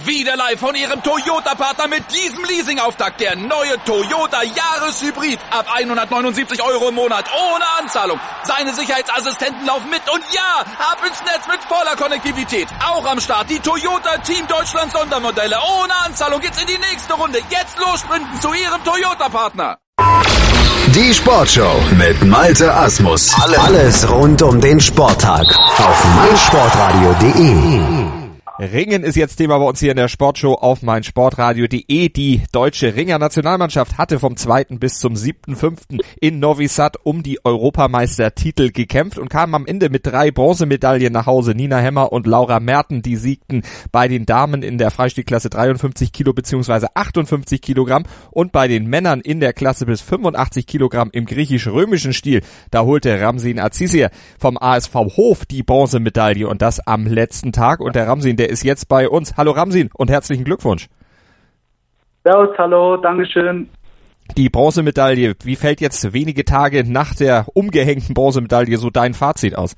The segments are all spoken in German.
Wieder live von Ihrem Toyota-Partner mit diesem Leasing-Auftakt. Der neue Toyota Jahreshybrid. Ab 179 € im Monat. Ohne Anzahlung. Seine Sicherheitsassistenten laufen mit. Und ja, ab ins Netz mit voller Konnektivität. Auch am Start die Toyota Team Deutschland Sondermodelle. Ohne Anzahlung geht's in die nächste Runde. Jetzt los sprinten zu Ihrem Toyota-Partner. Die Sportshow mit Malte Asmus. Alles rund um den Sporttag auf meinsportradio.de. Ringen ist jetzt Thema bei uns hier in der Sportshow auf meinsportradio.de. Die deutsche Ringer-Nationalmannschaft hatte vom 2. bis zum 7.5. in Novi Sad um die Europameistertitel gekämpft und kam am Ende mit 3 Bronzemedaillen nach Hause. Nina Hemmer und Laura Merten, die siegten bei den Damen in der Freistilklasse 53 Kilo bzw. 58 Kilogramm und bei den Männern in der Klasse bis 85 Kilogramm im griechisch-römischen Stil. Da holte Ramsin Azizir vom ASV Hof die Bronzemedaille und das am letzten Tag. Und der Ramsin, der ist jetzt bei uns. Hallo Ramsin und herzlichen Glückwunsch. Servus, hallo, Dankeschön. Die Bronzemedaille, wie fällt jetzt wenige Tage nach der umgehängten Bronzemedaille so dein Fazit aus?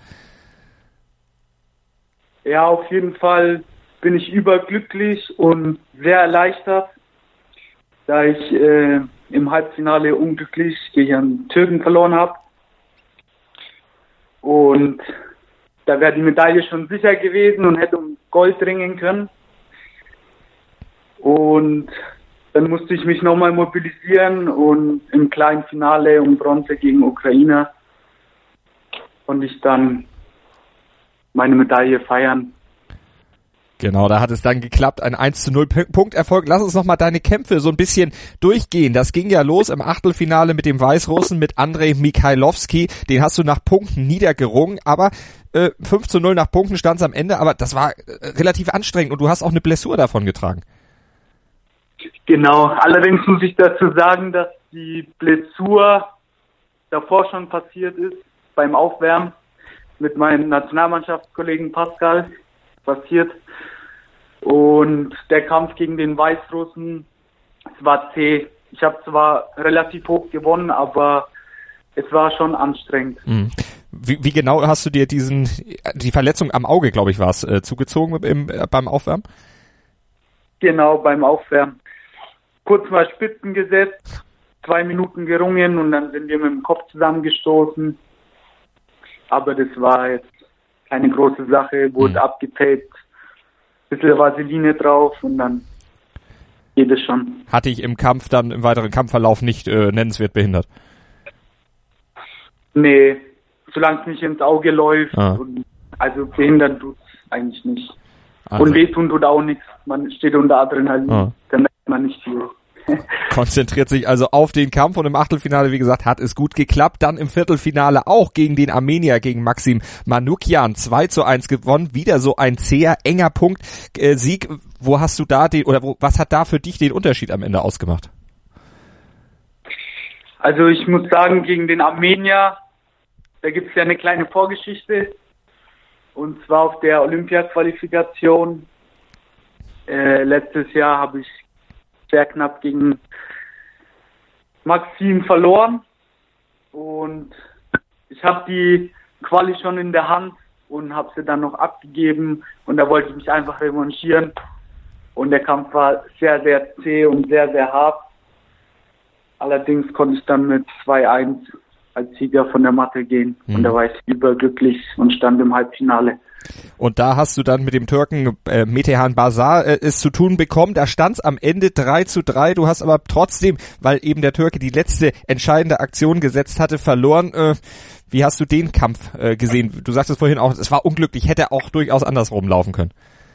Ja, auf jeden Fall bin ich überglücklich und sehr erleichtert, da ich im Halbfinale unglücklich gegen Türken verloren habe. Und da wäre die Medaille schon sicher gewesen und hätte um Gold ringen können. Und dann musste ich mich nochmal mobilisieren und im kleinen Finale um Bronze gegen Ukraine konnte ich dann meine Medaille feiern. Genau, da hat es dann geklappt, ein 1:0 Punkterfolg. Lass uns nochmal deine Kämpfe so ein bisschen durchgehen. Das ging ja los im Achtelfinale mit dem Weißrussen, mit Andrei Mikhailovski. Den hast du nach Punkten niedergerungen, aber 5:0 nach Punkten stand es am Ende, aber das war relativ anstrengend und du hast auch eine Blessur davon getragen. Genau, allerdings muss ich dazu sagen, dass die Blessur davor schon passiert ist, beim Aufwärmen mit meinem Nationalmannschaftskollegen Pascal passiert. Und der Kampf gegen den Weißrussen, es war zäh. Ich habe zwar relativ hoch gewonnen, aber es war schon anstrengend. Mhm. Wie genau hast du dir die Verletzung am Auge, glaube ich, war es, zugezogen beim Aufwärmen? Genau, beim Aufwärmen. Kurz mal Spitzen gesetzt, 2 Minuten gerungen und dann sind wir mit dem Kopf zusammengestoßen. Aber das war jetzt keine große Sache, wurde abgetaped, bisschen Vaseline drauf und dann geht es schon. Hatte ich im weiteren Kampfverlauf nicht nennenswert behindert? Nee, solange es nicht ins Auge läuft. Und also behindern tut es eigentlich nicht. Also. Und wehtun tut auch nichts. Man steht unter Adrenalin, dann merkt man nicht viel. Konzentriert sich also auf den Kampf und im Achtelfinale, wie gesagt, hat es gut geklappt. Dann im Viertelfinale auch gegen den Armenier, gegen Maxim Manukyan 2:1 gewonnen. Wieder so ein zäher, enger Sieg. Wo hast du da was hat da für dich den Unterschied am Ende ausgemacht? Also ich muss sagen, gegen den Armenier, da gibt es ja eine kleine Vorgeschichte. Und zwar auf der Olympia-Qualifikation. Letztes Jahr habe ich sehr knapp gegen Maxim verloren. Und ich habe die Quali schon in der Hand und habe sie dann noch abgegeben. Und da wollte ich mich einfach revanchieren. Und der Kampf war sehr, sehr zäh und sehr, sehr hart. Allerdings konnte ich dann mit 2:1 als Sieger von der Matte gehen. Und da war ich überglücklich und stand im Halbfinale. Und da hast du dann mit dem Türken Metehan Basar es zu tun bekommen. Da stand es am Ende 3:3. Du hast aber trotzdem, weil eben der Türke die letzte entscheidende Aktion gesetzt hatte, verloren. Wie hast du den Kampf gesehen? Du sagtest vorhin auch, es war unglücklich, hätte auch durchaus andersrum laufen können.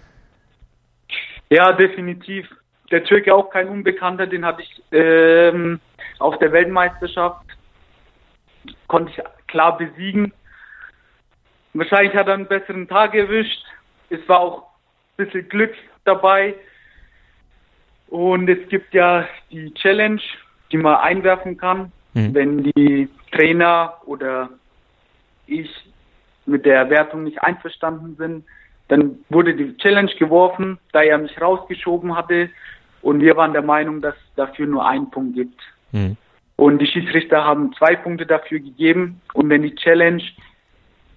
Ja, definitiv. Der Türke auch kein Unbekannter, den hatte ich auf der Weltmeisterschaft, konnte ich klar besiegen. Wahrscheinlich hat er einen besseren Tag erwischt. Es war auch ein bisschen Glück dabei. Und es gibt ja die Challenge, die man einwerfen kann, wenn die Trainer oder ich mit der Wertung nicht einverstanden sind. Dann wurde die Challenge geworfen, da er mich rausgeschoben hatte. Und wir waren der Meinung, dass es dafür nur einen Punkt gibt. Und die Schiedsrichter haben 2 Punkte dafür gegeben. Und wenn die Challenge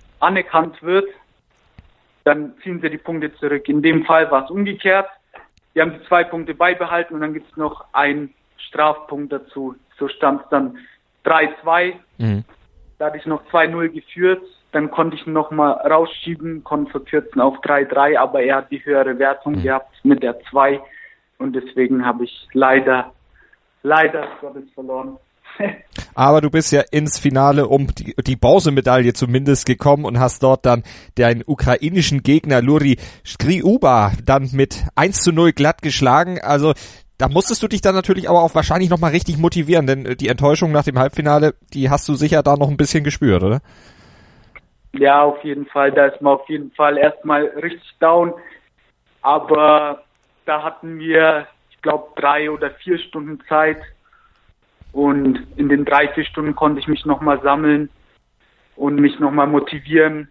anerkannt wird, dann ziehen sie die Punkte zurück. In dem Fall war es umgekehrt. wir haben die 2 Punkte beibehalten und dann gibt es noch einen Strafpunkt dazu. So stand es dann 3-2. Da hatte ich noch 2-0 geführt. Dann konnte ich nochmal rausschieben, konnte verkürzen auf 3-3, aber er hat die höhere Wertung gehabt mit der 2 und deswegen habe ich leider Gottes verloren. Aber du bist ja ins Finale um die Bronzemedaille zumindest gekommen und hast dort dann deinen ukrainischen Gegner Luri Skriuba dann mit 1-0 glatt geschlagen. Also da musstest du dich dann natürlich aber auch wahrscheinlich nochmal richtig motivieren, denn die Enttäuschung nach dem Halbfinale, die hast du sicher da noch ein bisschen gespürt, oder? Ja, auf jeden Fall. Da ist man auf jeden Fall erstmal richtig down. Aber da hatten wir, ich glaube, 3 oder 4 Stunden Zeit. Und in den 3-4 Stunden konnte ich mich nochmal sammeln und mich nochmal motivieren.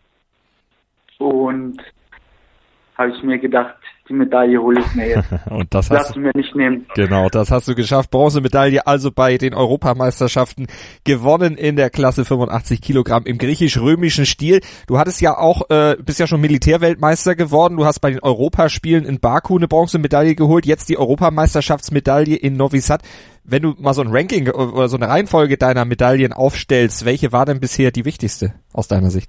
Und habe ich mir gedacht, die Medaille hole ich mir jetzt. Und das darfst du mir nicht nehmen. Genau, das hast du geschafft. Bronzemedaille also bei den Europameisterschaften gewonnen in der Klasse 85 Kilogramm im griechisch-römischen Stil. Du hattest ja auch, bist ja schon Militärweltmeister geworden. Du hast bei den Europaspielen in Baku eine Bronzemedaille geholt. Jetzt die Europameisterschaftsmedaille in Novi Sad. Wenn du mal so ein Ranking oder so eine Reihenfolge deiner Medaillen aufstellst, welche war denn bisher die wichtigste aus deiner Sicht?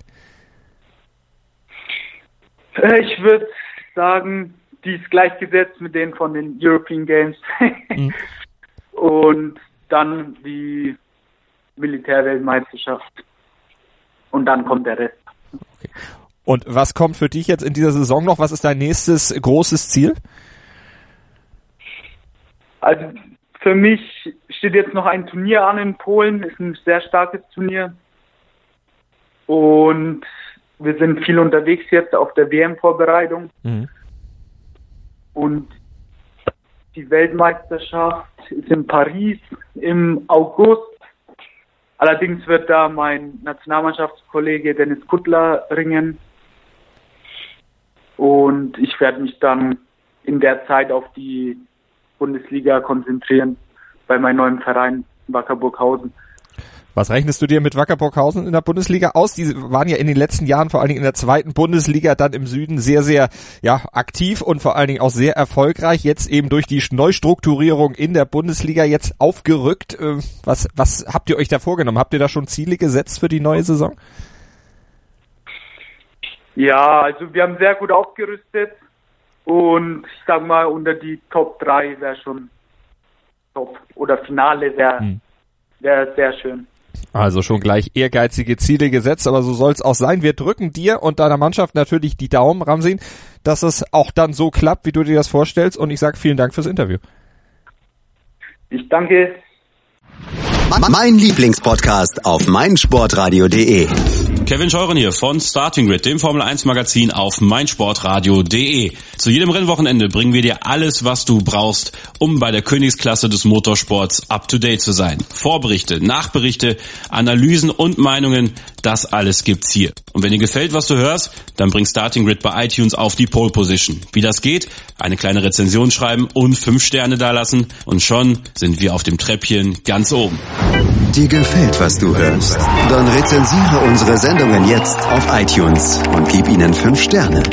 Ich würde sagen, die ist gleichgesetzt mit denen von den European Games. Und dann die Militärweltmeisterschaft. Und dann kommt der Rest. Okay. Und was kommt für dich jetzt in dieser Saison noch? Was ist dein nächstes großes Ziel? Also für mich steht jetzt noch ein Turnier an in Polen. Ist ein sehr starkes Turnier. Und wir sind viel unterwegs jetzt auf der WM-Vorbereitung. Und die Weltmeisterschaft ist in Paris im August. Allerdings wird da mein Nationalmannschaftskollege Dennis Kuttler ringen. Und ich werde mich dann in der Zeit auf die Bundesliga konzentrieren bei meinem neuen Verein Wacker Burghausen. Was rechnest du dir mit Wacker Burghausen in der Bundesliga aus? Die waren ja in den letzten Jahren vor allen Dingen in der 2. Bundesliga dann im Süden sehr, sehr aktiv und vor allen Dingen auch sehr erfolgreich. Jetzt eben durch die Neustrukturierung in der Bundesliga jetzt aufgerückt. Was habt ihr euch da vorgenommen? Habt ihr da schon Ziele gesetzt für die neue Saison? Ja, also wir haben sehr gut aufgerüstet und ich sag mal, unter die Top 3 wäre schon top oder Finale wäre sehr schön. Also schon gleich ehrgeizige Ziele gesetzt, aber so soll es auch sein. Wir drücken dir und deiner Mannschaft natürlich die Daumen, Ramsin, dass es auch dann so klappt, wie du dir das vorstellst. Und ich sage vielen Dank fürs Interview. Ich danke. Mein Lieblingspodcast auf meinsportradio.de. Kevin Scheuren hier von Starting Grid, dem Formel 1 Magazin auf meinsportradio.de. Zu jedem Rennwochenende bringen wir dir alles, was du brauchst, um bei der Königsklasse des Motorsports up to date zu sein. Vorberichte, Nachberichte, Analysen und Meinungen, das alles gibt's hier. Und wenn dir gefällt, was du hörst, dann bring Starting Grid bei iTunes auf die Pole Position. Wie das geht? Eine kleine Rezension schreiben und 5 Sterne dalassen und schon sind wir auf dem Treppchen ganz oben. Dir gefällt, was du hörst? Dann rezensiere unsere Sendungen jetzt auf iTunes und gib ihnen 5 Sterne.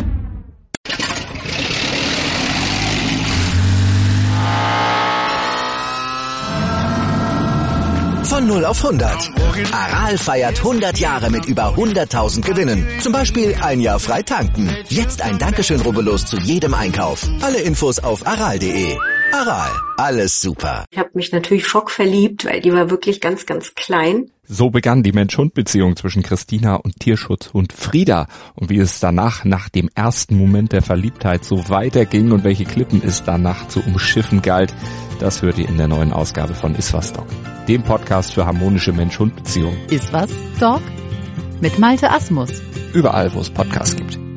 Von 0 auf 100. Aral feiert 100 Jahre mit über 100.000 Gewinnen. Zum Beispiel ein Jahr frei tanken. Jetzt ein Dankeschön, rubbellos zu jedem Einkauf. Alle Infos auf aral.de. Aral, alles super. Ich habe mich natürlich schockverliebt, weil die war wirklich ganz, ganz klein. So begann die Mensch-Hund-Beziehung zwischen Christina und Tierschutzhund Frieda. Und wie es danach, nach dem ersten Moment der Verliebtheit, so weiterging und welche Klippen es danach zu umschiffen galt, das hört ihr in der neuen Ausgabe von Iswas Dog, dem Podcast für harmonische Mensch-Hund-Beziehungen. Iswas Dog? Mit Malte Asmus. Überall, wo es Podcasts gibt.